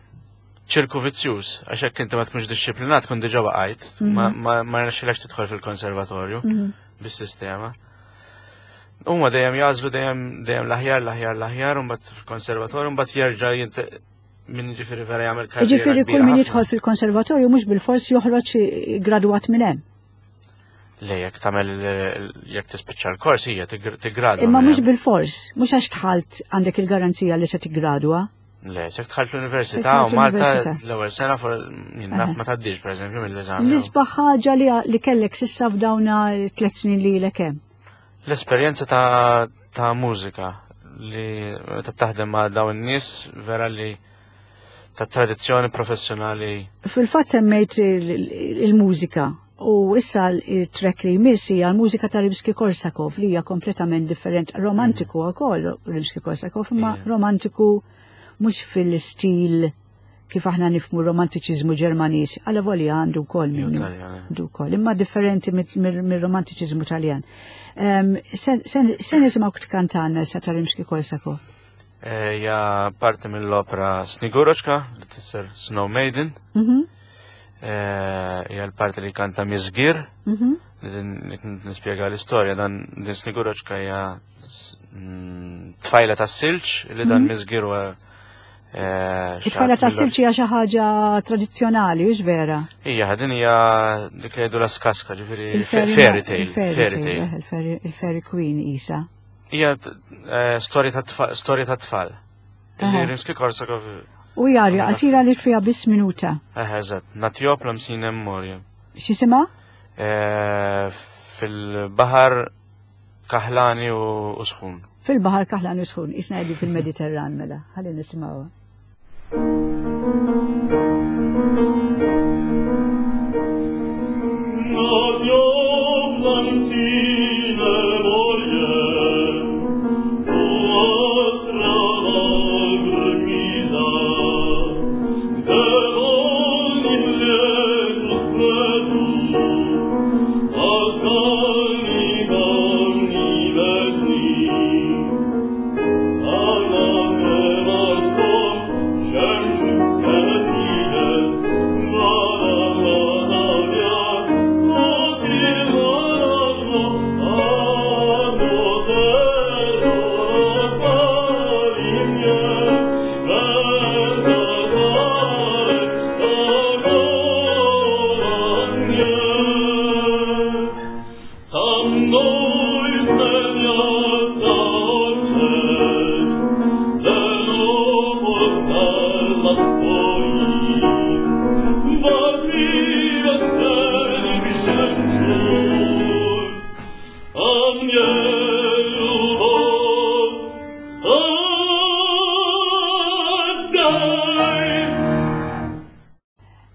ċirku vizzjuż għax hekk inti ma tkunx dixxiplinat tkun diġà waqgħid, ma rnexxilekx tidħol fil-konservatorju bis-sistema. Huma dejjem jażlu dejjem l-aħjar u mbagħad fil-konservatorju mbagħad jerġa' min jiġifieri vera jagħmel karriera. Jiġifieri kull min jidħol fil-konservatorju mhux bil-fors joħroġ gradwat minn hemm. Le jekk tagħmel jekk tispiċċa l-kors hija tiggradwa. Imma mhux bil-fors, mhux għax tħalt għandek il-garanzija li se tiggradwa. Le, se tħalt l-Università u Malta l-ewwel sena naf ma tgħaddix pereżempju mill-eżami. L-isbaħ ħaġa li kellek s'issa f'dawna 3 snin li lek hemm. L-esperjenza ta' mużika li meta taħdem ma' dawn in-nies vera li ta' tradizzjoni professjonali. Fil-fatt semmejt il-mużika u issa il-trek li jmiss hija l-mużika ta' Rimsky-Korsakov li hija kompletament differenti. Romantiku wkoll Rimsky-Korsakov, imma romantiku mhux fil-stil kif aħna nifmu romantiċiżmu Ġermaniż, għal volja għandu wkoll minnu. Għandu wkoll, imma differenti mir-romantiċiżmu Taljan. Se nisimgħu tkantanna issa ta' Rimsky-Korsakov. Ja parti mill-opera Sniguroċka li tisser Snow Maiden. Hija l-parti li kanta Mizgir. Nispjega l-istorja dan din Sniguroċka hija tfajla tas-silġ li dan Mizgir huwa it-tfajla tas-silġ hija xi ħaġa tradizzjonali mhux vera. Hija din hija dik li jgħidu l-askaska ġifieri fairy tale. Il-fairy queen isa. Hija storja ta' tfal. Rimsky-Korsakov. U jarja qasira li fiha biss minuta. Eżatt, Natjopla msina memorja. X'isima? Fil-baħar Kaħlani u Sħun. Fil-baħar Kaħlani u Sħun, isna qegħdin fil-Mediterran mela, ħalli nisimgħuha. Natjopla msina memorja.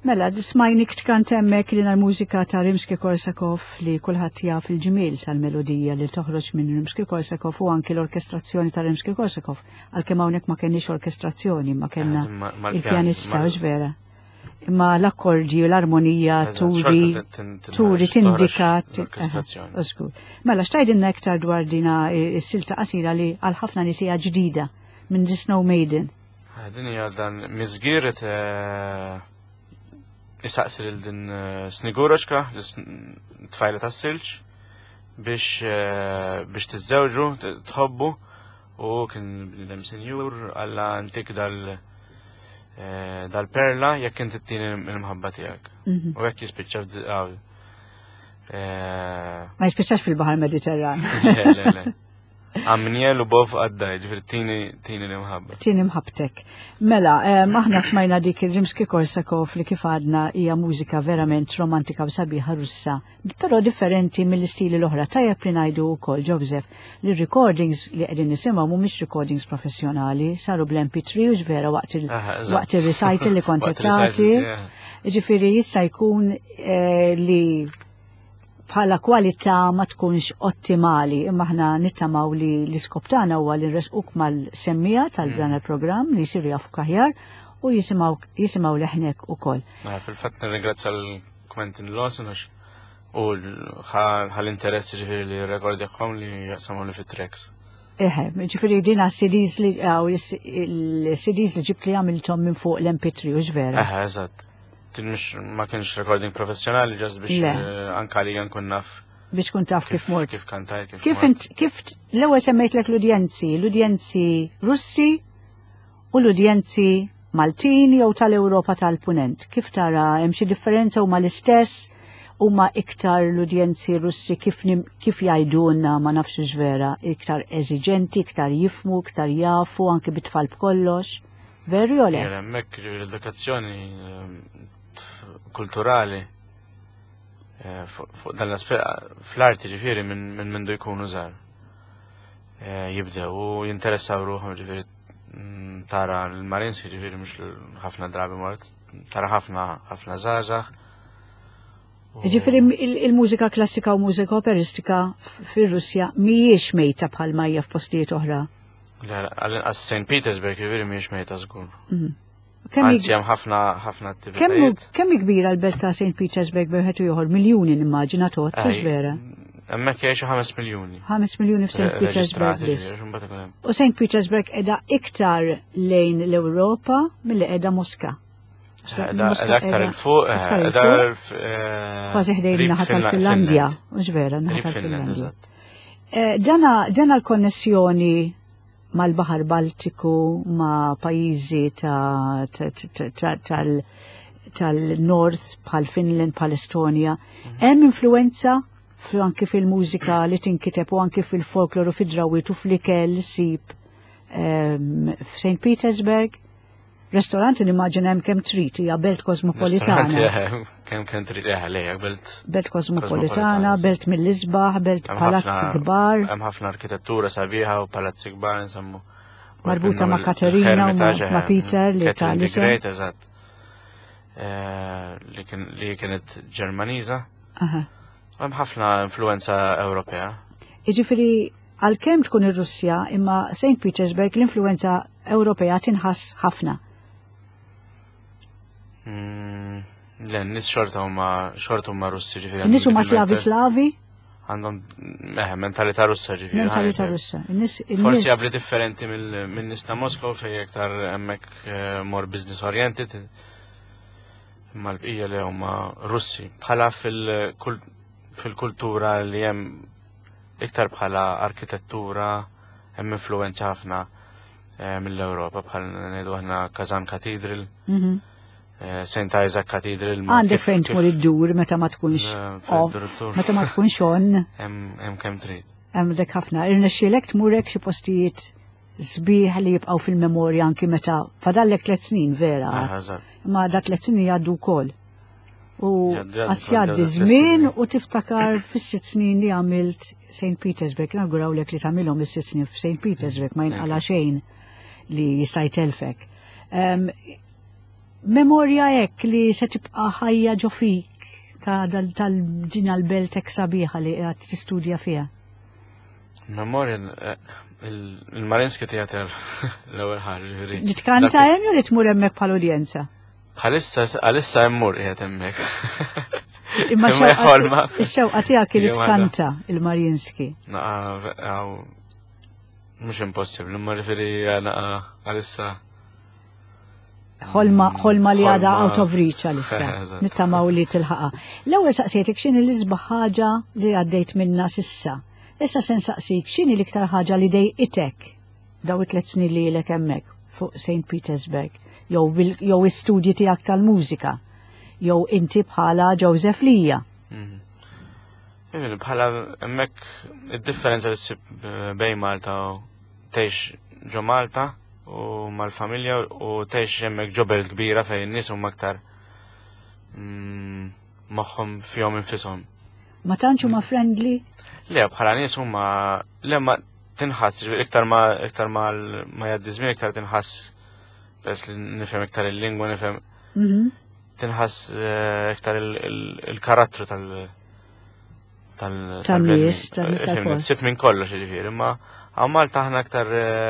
Mela, smajnik tkant hemmhekk li l-mużika ta' Rimsky-Korsakov li kulħadd jaf il-ġmiel tal-melodija li toħroġ minn Rimsky-Korsakov u anki l-orkestrazzjoni ta' Rimsky-Korsakov, għalkemm hawnhekk ma kenniex orkestrazzjoni, ma kellna il-pjanista vera. Imma l-akkordi u l-armonija turi tindikat. Mela, xtajdinna iktar dwar dina s-silta qasira li għal ħafna nisija ġdida minn The Snow Maiden. Din hija dan miżgiret isaqsir il-din Sniguroċka, tfajla ta' silġ, biex tizzewġu, tħobbu, u kien bnidem senjur għalla antik dal-perla jekk inti t-tini il-mħabba tijak. U jekk jispiċċa ma jispiċċax fil-Bahar Mediterran. Għamniel u bof għaddaj, ġifir tini l-imħabba. Tini mħabtek. Mela, maħna smajna dik il-Rimsky-Korsakov li kif għadna hija mużika verament romantika u sabiħa russa, però differenti mill-istili l-oħra. Tajjeb li ngħidu wkoll Joseph li recordings li qegħdin nisimgħu mhumiex recordings professjonali, saru bl-MP3 u ġvera waqt ir-recital li kontettati. Ġifieri jista' jkun li bħala kwalità ma tkunx ottimali, imma aħna nittamaw li l-iskop tagħna huwa li nresquk mal-semmija tal-dan il-programm li jsiru jafu kaħjar u jisimgħu leħnek ukoll. Fil-fatt nirringrazzja l-Quentin Lawson u ħall-interess ġifieri li rekordihom li jaqsamhom li fit-tracks. Ġifieri dina CDs li l-CDs li ġibt li għamilthom minn fuq l-MP3 u ġvera. Eżatt. Ma kienx recording professjonali, ġast biex anka li nkun naf. Biex kun taf kif mort. Kif kantaj, kif l-ewwel semmejtlek l-udjenzi Russi u l-udjenzi Maltin jew tal-Ewropa tal-Punent. Kif tara hemm xi differenza huma l-istess huma iktar l-udjenzi Russi kif jgħidulna ma nafx vera, iktar eżiġenti, iktar jifmu, iktar jafu anke bit-tfal b'kollox. Veru jole? Hemmhekk l-edukazzjoni kulturali fuq dan l-aspett fl-arti ġifieri minn mindu jkunu żgħar. Jibdew u jinteressaw ruħhom ġifieri tara l-Marinski ġifieri mhux ħafna drabi mort, tara ħafna żgħażagħ. Ġifieri il-mużika klassika u mużika operistika fir-Russja mhijiex mejta bħalma hija f'postijiet oħra. Għas St. Petersburg ġifieri mhijiex mejta żgur. Anzi hemm ħafna attivitajiet. Kemm kbira l-belt ta' St. Petersburg bejħed ieħor miljuni nimmaġina tot, mhux vera. Hemmhekk jgħixu 5 miljuni. 5 miljuni f'St. Petersburg biss. U St. Petersburg qiegħda iktar lejn l-Ewropa milli qiegħda Mosca. Aktar il-fuq, kważi ħdejn naħa tal-Finlandja, mhux vera, naħa tal-Finlandja. Dana l-konnessjoni mal-Bahar Baltiku, ma' pajjiżi tal-Nord, bħal Finland, bħal Estonja, hemm influenza anki fil-mużika li tinkiteb u anki fil-folkloru, fid-drawit u fl-ikel, sib f'St. Petersburg. Restorant nimmaġina hemm kemm trid hija belt kosmopolitana. Kemm trid lejha belt kosmopolitana, belt mill-isbaħ, belt palazzi kbar. Hemm ħafna arkitettura sabiħa u palazzi kbar insemmu. Marbuta ma' Katerina u ma' Peter li tal-isem. Eżatt. Li kienet Ġermaniża. Hemm ħafna influenza Ewropea. Jiġifieri għalkemm tkun ir-Russja imma St. Petersburg l-influenza Ewropea tinħass ħafna. Nis xorta huma Russi ġifieri. Nis huma Slavi? Għandhom mentalità Russa ġifieri. Mentalità Russa. Forsi għabli differenti minn nies ta' Moskow fejn iktar hemmhekk more business oriented. Imma l-bqija li huma Russi. Bħala fil-kultura li hemm iktar bħala arkitettura hemm influenza ħafna mill-Ewropa bħal ngħidu aħna Kazan Cathedral. St. Isaac Cathedral. Għandek fejn tmur id-dur meta ma tkunx meta ma tkunx on. Hemm kemm trid. Hemm dek ħafna. Irnexxielek tmurek xi postijiet sbieħ li jibqgħu fil-memorja anki meta fadallek 3 snin vera. Ma dak 3 snin jgħaddu wkoll. U qatt jgħaddi żmien u tiftakar fis-6 snin li għamilt St. Petersburg. Nawgurawlek li tagħmilhom is-6 snin f'St. Petersburg ma jinqala xejn li jista' jtelfek. memorja hekk li se tibqa' ħajja ġo fik tal-din l-beltek sabiħa li qed tistudja fiha. Memorja il-Marinski Theater l-ewwel ħaġa. Li tkanta hemm jew li tmur hemmhekk bħal-udjenza? Bħalissa jemmur qiegħed hemmhekk. Imma x-xewqa tiegħek li tkanta il-Marinski. Mhux impossibbli, imma riferi għalissa. Ħolma li għadha out of reach għalissa. Nittamaw li tilħaqa. L-ewwel saqsejtek x'inhi l-isbaħ ħaġa li għaddejt minna sissa. Issa se nsaqsik x'inhi l-iktar ħaġa li dejqitek daw it-tliet snin li ilek hemmhekk fuq St. Petersburg, jew istudji tiegħek tal-mużika, jew inti bħala Joseph Lija. Bħala hemmhekk id-differenza li ssib bejn Malta u tgħix ġo Malta u mal-familja u tgħix hemmhekk ġo belt kbira fejn in-nies huma aktar magħhom fihom infushom. Ma tantx huma friendly? Le, bħala nies huma ma tinħass iktar ma jgħaddi żmien iktar tinħass peress li nifhem iktar il-lingwa nifhem tinħass iktar il-karattru tal-nies, sib minn kollox jiġifieri, imma għal Malta aħna aktar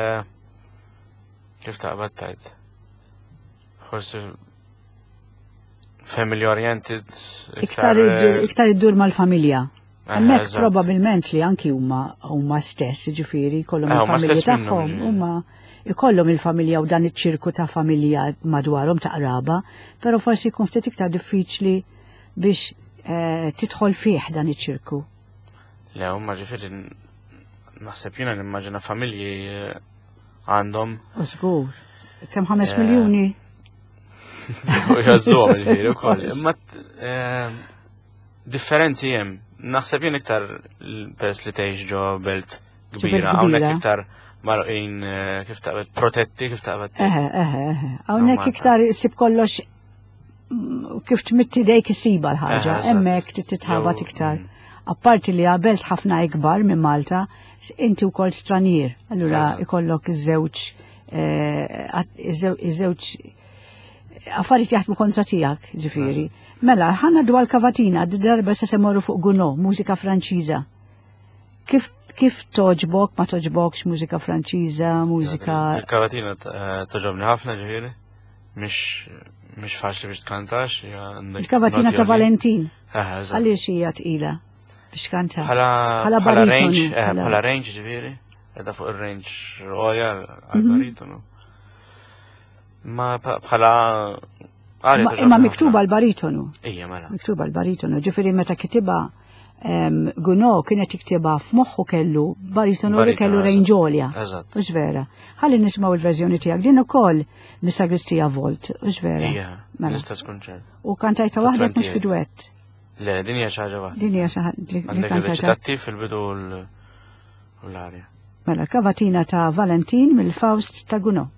kif taqbad tajt. Forsi family oriented iktar iddur mal-familja. Hemmhekk probabbilment li anki huma stess, jiġifieri jkollhom il-familja tagħhom, huma ikollhom il-familja u dan iċ-ċirku ta' familja madwarhom ta' qraba, però forsi jkun ftit iktar diffiċli biex tidħol fih dan iċ-ċirku. Le, huma ġifieri naħseb jiena nimmaġina familji għandhom. Żgur. Kemm 5 miljuni? Jazzuhom ġifieri wkoll. Imma differenzi hemm. Naħseb jien iktar peress li tgħix ġo belt kbira, hawnhekk iktar marqin kif taqbed protetti, kif taqbed. Hawnhekk iktar issib kollox kif tmitti dejk isiba l-ħaġa, hemmhekk titħabat iktar. Apparti li għabelt ħafna ikbar minn Malta, inti wkoll stranier, allura ikollok iż-żewġ affarijiet jaħdmu kontra tiegħek, ġifieri. Mela, ħanna dwar Cavatina, d-darba se semorru fuq Gounod, mużika Franċiża. Kif toġbok, ma toġbokx mużika Franċiża, mużika. Il-Cavatina toġobni ħafna ġifieri, mhix faċli biex tkantax. Il-Cavatina ta' Valentin. Għaliex hija tqila biex kanta. Bħala range ġifieri, qiegħda fuq ir-range royal għal-baritonu. Ma bħala imma miktuba l-baritonu. Ija, mela. Miktuba l-baritonu. Ġifieri meta kitiba Gounod kienet iktiba f'moħħu kellu baritonu li kellu rangeolja. Eżatt. Mhux vera. Ħalli nismaw il-verżjoni tiegħek din ukoll mis-Sagristija Volt, mhux vera. Ija, l-istess kunċert. U kantajta waħda mhux fi duett. Le, din hija xi ħaġa waħda. Din hija xi ħaġa li kantajta. Għandek fil-bidu u l-arja. Mela, Cavatina ta' Valentin mill-Faust ta' Gounod.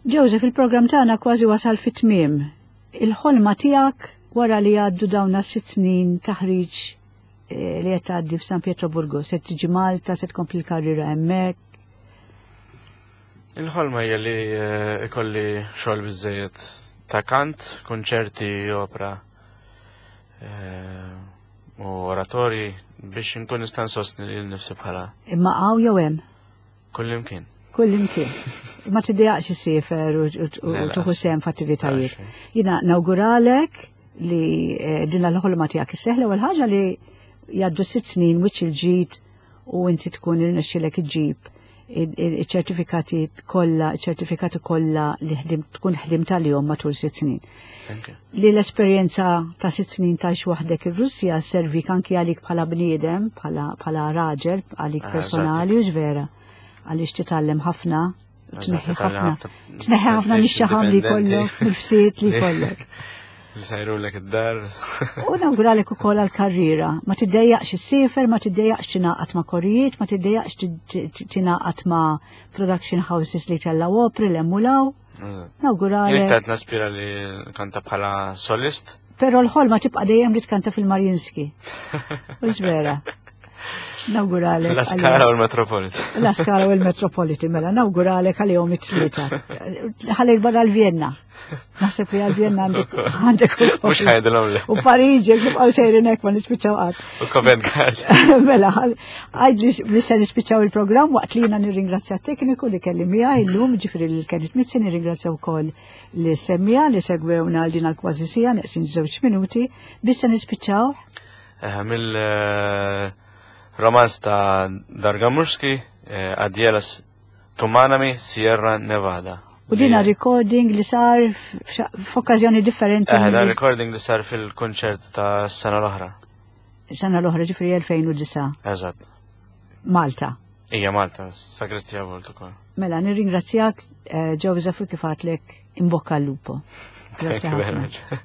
Joseph, il-programm tagħna kważi wasal fit-tmiem. Il-ħolma tiegħek wara li għaddu dawna 6 snin taħriġ li qed tgħaddi f'San Pietroburgu, se tiġi Malta, se tkompli l-karriera hemmhekk. Il-ħolma hija li ikolli xogħol biżejjed ta' kant, konċerti, opera u oratorji biex inkun nista' nsostni lil nifsi bħala. Imma hawn jew hemm? Kullimkien. Kullimkien. Ma tiddejaqx isefer u tuħu sehem f'attivitajiet. Jiena nawguralek li din l-ħolma tiegħek isseħħ l-ewwel ħaġa li jgħaddu 6 snin wiċċ il-ġid u inti tkun irnexxielek iġġib iċ-ċertifikati kollha li tkun ħdimt għalihom matul 6 snin. Li l-esperjenza ta' 6 snin tgħix waħdek ir-Russja servik anki għalik bħala bniedem, bħala raġel, għalik personali u ġvera. Għaliex titgħallem ħafna, tneħħi ħafna mix-xaħam li jkollok, mill-fsiet li jkollok. Li sajrulek id-dar. U nawguralek ukoll għall-karriera. Ma tiddejjaqx issefer, ma tiddejjaqx tingħaqad ma' korijiet, ma tiddejjaqx tingħaqad ma' production houses li tellaw opri li emmulaw. Nawguralek. Jien naspira li kanta bħala solist. Però l-ħolma tibqa' dejjem li tkanta fil-Marjinski. U żvera. Nawguralek. La Scala u l-Metropolitan. La Scala u l-Metropolitan, mela nawguralek għalihom it-tlieta. Ħalli barra l-Vienna. Naħseb li għal-Vienna għandek ukoll. Mhux ħajdilhom li. U Pariġi nibqgħu sejrin hekk ma nispiċċaw qatt. U Covent Garden. Mela, għajd li se nispiċċaw il-programm waqt li jiena nirringrazzja t-tekniku li kelli miegħi llum, ġifieri li kienet mitzi nirringrazzja wkoll li semmija li segwewna għal din għall-kważi sija neqsin 2 minuti biex se nispiċċaw. Romans ta' Dargamurski, Adjelas Tumanami, Sierra Nevada. U dina recording li sar f'okkażjoni differenti. Da recording li sar fil-konċert ta' s-sena l-oħra. Sena l-oħra ġifri 2009. Eżatt. Malta. Ija Malta, Sagristija Volta kol. Mela, nirringrazzjak Joseph kif għatlek imbokka l-lupo. Grazie ħafna.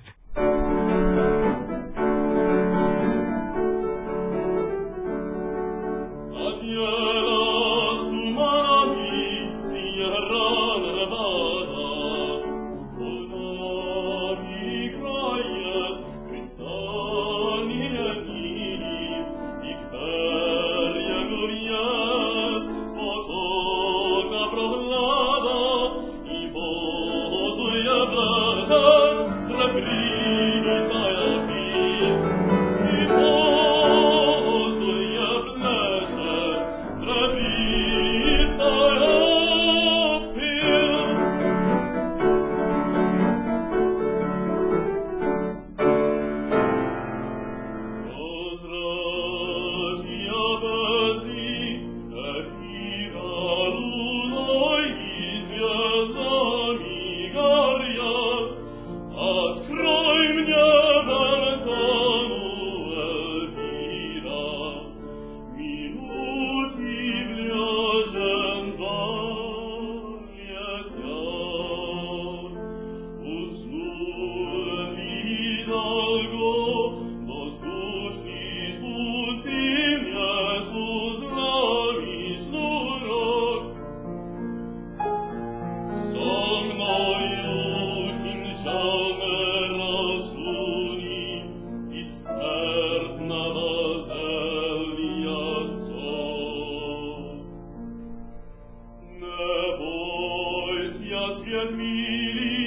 Świat mili